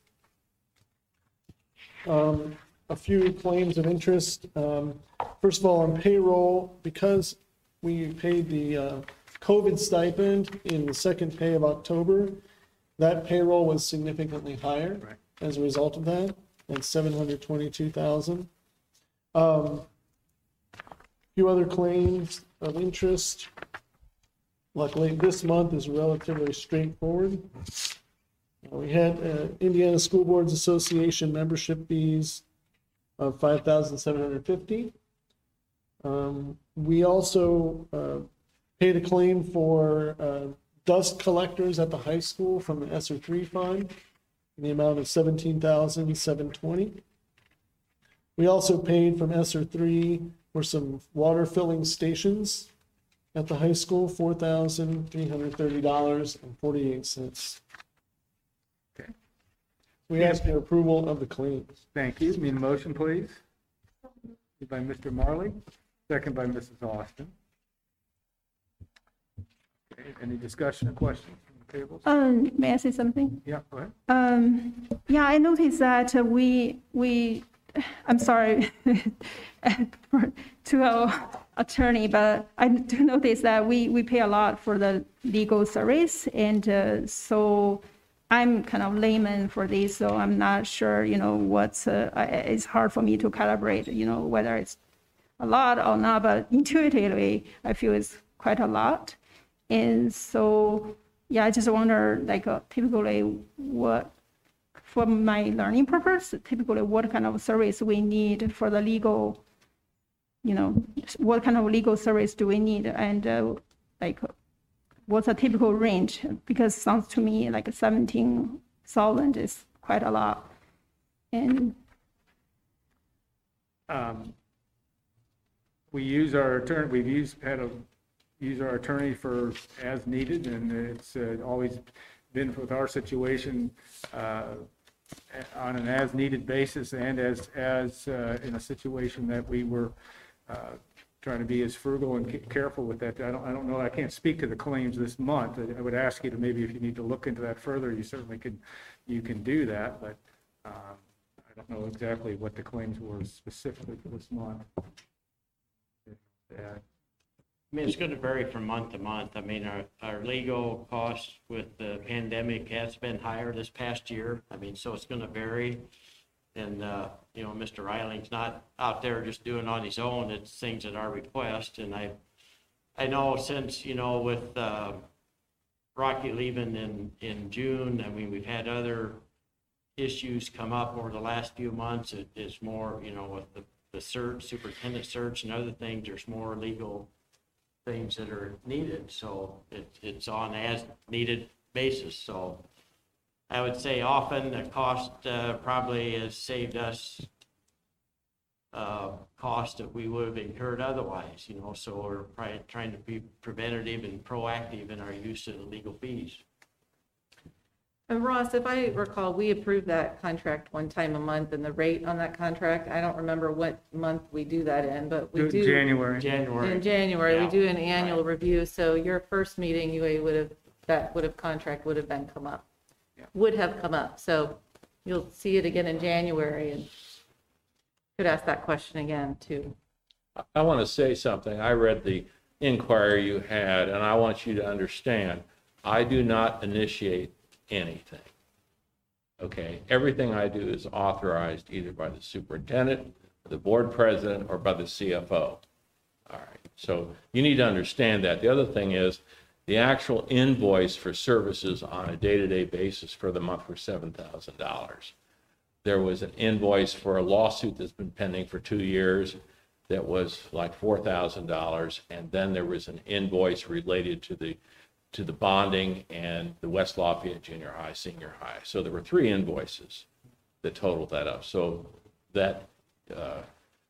Um, a few claims of interest. Um, first of all, on payroll, because we paid the uh, COVID stipend in the second pay of October, that payroll was significantly higher. Right. as a result of that, and seven hundred twenty-two thousand dollars. Um, few other claims of interest. Luckily, this month is relatively straightforward. Uh, We had uh, Indiana School Boards Association membership fees of five thousand seven hundred fifty dollars. Um, we also uh, paid a claim for uh, dust collectors at the high school from the ESSER three fund in the amount of seventeen thousand seven hundred twenty dollars. We also paid from ESSER three for some water filling stations at the high school, four thousand three hundred thirty dollars and forty-eight cents. Okay. We ask your approval of the claims. Thank you. Need a motion, please? Moved by Mister Marley, second by Missus Austin. Okay, any discussion or questions from the tables? Um, may I say something? Yeah, go ahead. Um, yeah, I noticed that uh, we, we, I'm sorry for- to our attorney, but I do notice that we, we pay a lot for the legal service. And uh, so I'm kind of layman for this, so I'm not sure, you know, what's, uh, I- it's hard for me to calibrate, you know, whether it's a lot or not, but intuitively, I feel it's quite a lot. And so, yeah, I just wonder, like, uh, typically what, for my learning purpose, typically what kind of service we need for the legal, you know, what kind of legal service do we need? And uh, like, what's a typical range? Because it sounds to me like seventeen thousand is quite a lot. And Um, We use our attorney, we've used, had a, use our attorney for as needed, and it's uh, always been with our situation uh, on an as-needed basis, and as, as uh, in a situation that we were uh, trying to be as frugal and ca- careful with that. I don't, I don't know, I can't speak to the claims this month. I I would ask you to maybe, if you need to look into that further, you certainly can, you can do that, but um, I don't know exactly what the claims were specifically for this month. Yeah. I mean, it's going to vary from month to month. I mean, our, our legal costs with the pandemic has been higher this past year. I mean, so it's going to vary. And, uh, you know, Mister Eiling's not out there just doing on his own. It's things at our request. And I, I know since, you know, with uh, Rocky leaving in, in June, I mean, we've had other issues come up over the last few months. It is more, you know, with the, the search, superintendent search and other things, there's more legal things that are needed. So it, it's on as needed basis. So I would say often the cost uh, probably has saved us uh, cost that we would have incurred otherwise, you know, so we're probably trying to be preventative and proactive in our use of the legal fees. And Ross, if I recall, we approved that contract one time a month, and the rate on that contract, I don't remember what month we do that in, but we do. January. January. In January, we Yeah. do an annual review, so your first meeting, you would have, that would have, contract would have been come up. Yeah. Would have come up, so you'll see it again in January, and could ask that question again, too. I want to say something. I read the inquiry you had, and I want you to understand, I do not initiate anything. Okay, everything I do is authorized either by the superintendent, the board president, or by the C F O. All right, so you need to understand that. The other thing is the actual invoice for services on a day-to-day basis for the month were seven thousand dollars. There was an invoice for a lawsuit that's been pending for two years that was like four thousand dollars, and then there was an invoice related to the to the bonding and the West Lafayette Junior High, Senior High. So there were three invoices that totaled that up. So that uh,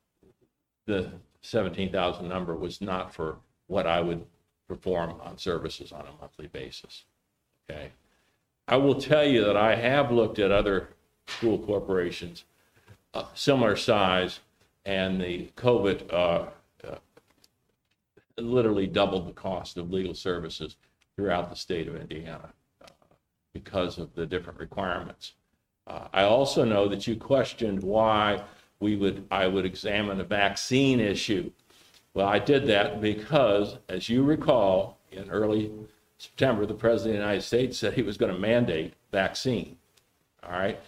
the seventeen thousand number was not for what I would perform on services on a monthly basis. Okay. I will tell you that I have looked at other school corporations, uh, similar size, and the COVID uh, uh, literally doubled the cost of legal services throughout the state of Indiana uh, because of the different requirements. Uh, I also know that you questioned why we would, I would examine a vaccine issue. Well, I did that because, as you recall, in early September, the President of the United States said he was going to mandate vaccine. All right.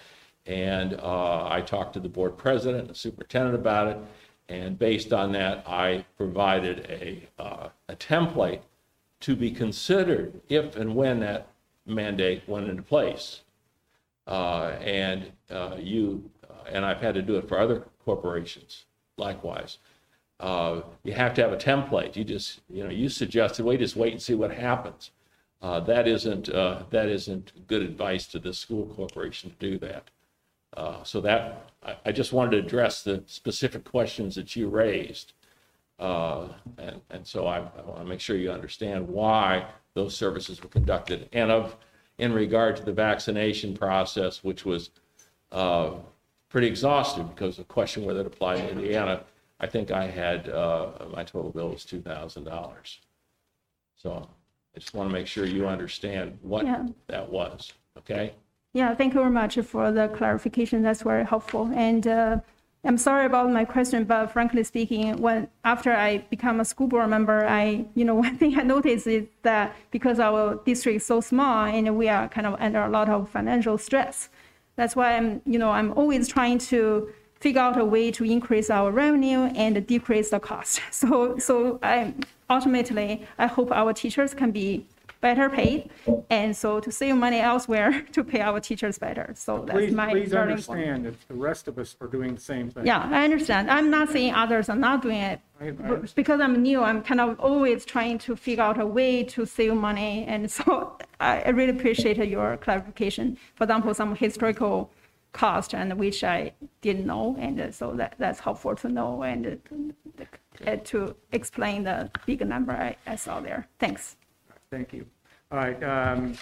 And uh, I talked to the board president and the superintendent about it. And based on that, I provided a, uh, a template to be considered if and when that mandate went into place. Uh, and uh, you, uh, and I've had to do it for other corporations likewise. Uh, you have to have a template. You just, you know, you suggested, we just wait and see what happens. Uh, that isn't, uh, that isn't good advice to the school corporation to do that. Uh, so that, I, I just wanted to address the specific questions that you raised. Uh, and, and so I, I want to make sure you understand why those services were conducted. And of, in regard to the vaccination process, which was uh, pretty exhaustive because the question whether it applied in Indiana, I think I had, uh, my total bill was two thousand dollars. So I just want to make sure you understand what Yeah. that was, okay? Yeah, thank you very much for the clarification. That's very helpful. And uh, I'm sorry about my question, but frankly speaking, when after I become a school board member, I, you know, one thing I noticed is that because our district is so small and we are kind of under a lot of financial stress, that's why I'm, you know, I'm always trying to figure out a way to increase our revenue and decrease the cost. So, so I ultimately, I hope our teachers can be better paid, and so to save money elsewhere to pay our teachers better. So that's Please, my please starting point. understand that the rest of us are doing the same thing. Yeah, I understand. I'm not saying others are not doing it. I- I But because I'm new, I'm kind of always trying to figure out a way to save money. And so I I really appreciate your clarification. For example, some historical cost and which I didn't know. And uh, so that, that's helpful to know and uh, uh, to explain the big number I, I saw there. Thanks. Thank you. All right. um,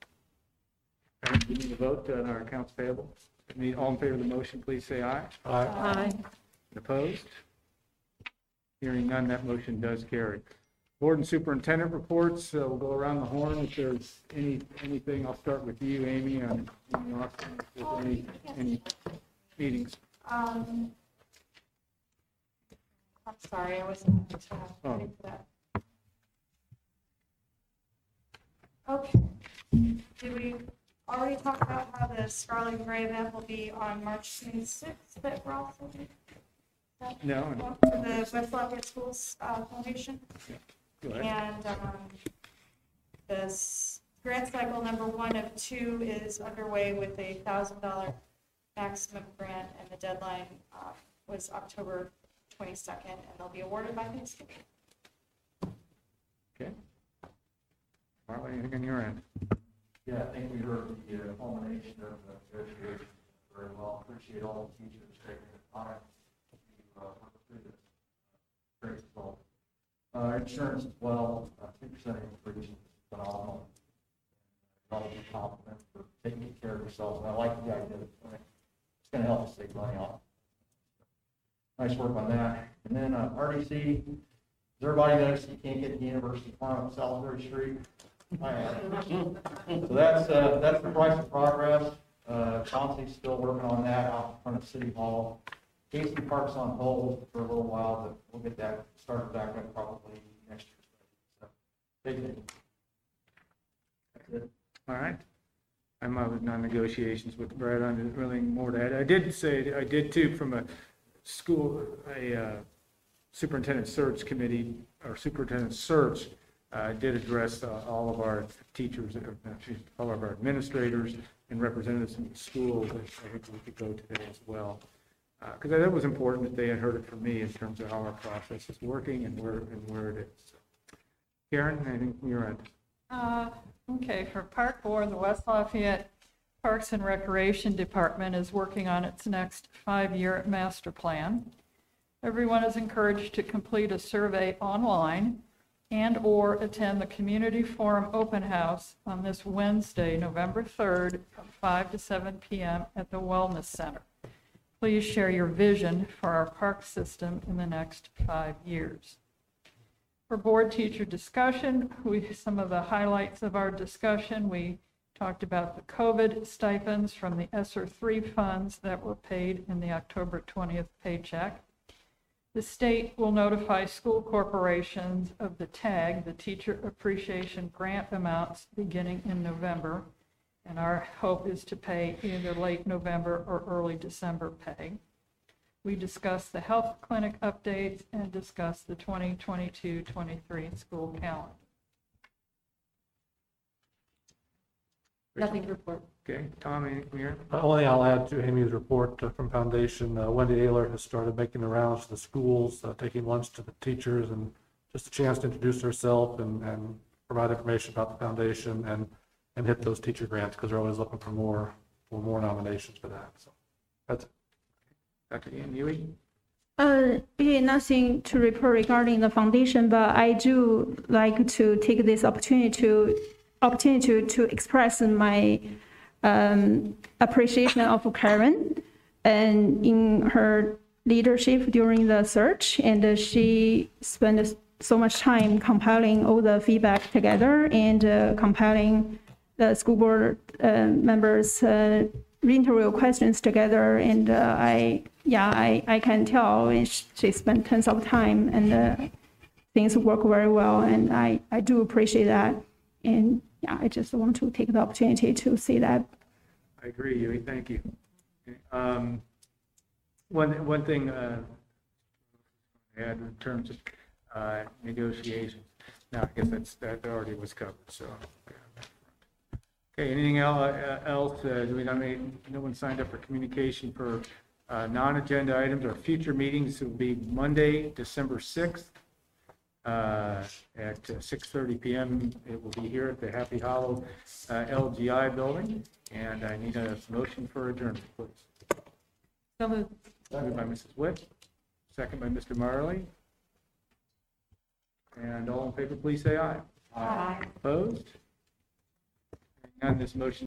I think we need to vote on our accounts payable. Any- All in favor of the motion, please say aye. Aye. Opposed? Hearing none, that motion does carry. Board and superintendent reports, uh, we'll go around the horn. If there's any, anything, I'll start with you, Amy, on on Austin, if there's any, any meetings. Um, I'm sorry, I wasn't uh, Oh. ready for that. Okay. Did we already talk about how the Scarlet and Gray event will be on March twenty-sixth that we're also doing? No. For the West Lafayette Schools uh, Foundation? Go ahead. And um, this grant cycle number one of two is underway with a thousand dollar maximum grant, and the deadline uh, was October twenty-second, and they'll be awarded by Thanksgiving. Okay. Marla, anything on your end? Yeah, I think we heard the uh, culmination of the negotiations very well. Appreciate all the teachers taking the time to uh, work through this. Great result. Uh, insurance as well, uh, two percent increase is phenomenal. All the compliment for taking care of yourself. And I like the idea that it's going to help us save money on it. Nice work on that. And then uh, R D C, does everybody notice you can't get the University Farm up Salisbury Street? I am. So that's, uh, that's the price of progress. Uh, Chauncey's still working on that out in front of City Hall. Casey Park's on hold for a little while, but we'll get that started back up probably next year. So, big thing. That's it. All right. I'm out with non-negotiations with Brad. I didn't really more to add. I did say, I did too, from a school, a uh, superintendent search committee, or superintendent search, I uh, did address uh, all of our teachers, uh, excuse me, all of our administrators and representatives from the schools. I think we could go today as well. Because uh, that was important that they had heard it from me in terms of how our process is working and where, and where it is. So, Karen, anything from your end? Uh, Okay, for Park Board, the West Lafayette Parks and Recreation Department is working on its next five-year master plan. Everyone is encouraged to complete a survey online and/or attend the Community Forum Open House on this Wednesday, November third, from five to seven p.m. at the Wellness Center. Please share your vision for our park system in the next five years. For board teacher discussion, we, some of the highlights of our discussion, we talked about the COVID stipends from the ESSER three funds that were paid in the October twentieth paycheck. The state will notify school corporations of the TAG, the Teacher Appreciation Grant amounts, beginning in November. And our hope is to pay either late November or early December pay. We discussed the health clinic updates and discussed the twenty twenty-two twenty-three school calendar. Nothing to report. Okay, Tom, anything here? The only thing I'll add to Amy's report uh, from Foundation, uh, Wendy Ayler has started making the rounds to the schools, uh, taking lunch to the teachers, and just a chance to introduce herself and, and provide information about the foundation and, and hit those teacher grants, because they're always looking for more, for more nominations for that. So that's it. Doctor Ian Huey? Uh, really nothing to report regarding the foundation, but I do like to take this opportunity to opportunity to, to express my um, appreciation of Karen and in her leadership during the search, and uh, she spent so much time compiling all the feedback together and uh, compiling the school board uh, members' uh, interview questions together, and uh, I, yeah, I, I can tell she spent tons of time, and uh, things work very well, and I, I do appreciate that, and yeah, I just want to take the opportunity to say that. I agree, Huey, thank you. Okay, Um, one, one thing, uh, add in terms of, uh, negotiations. Now, I guess that's, that already was covered, so. Okay, anything el- uh, else? Uh, do we, I mean, no one signed up for communication for, uh, non-agenda items or future meetings. It will be Monday, December sixth, uh, at six thirty p.m. It will be here at the Happy Hollow, uh, L G I building. And I need a motion for adjournment, please. So moved. Moved by Missus Witt, second by Mister Marley. And all in favor, please say aye. Aye. Opposed? None, this motion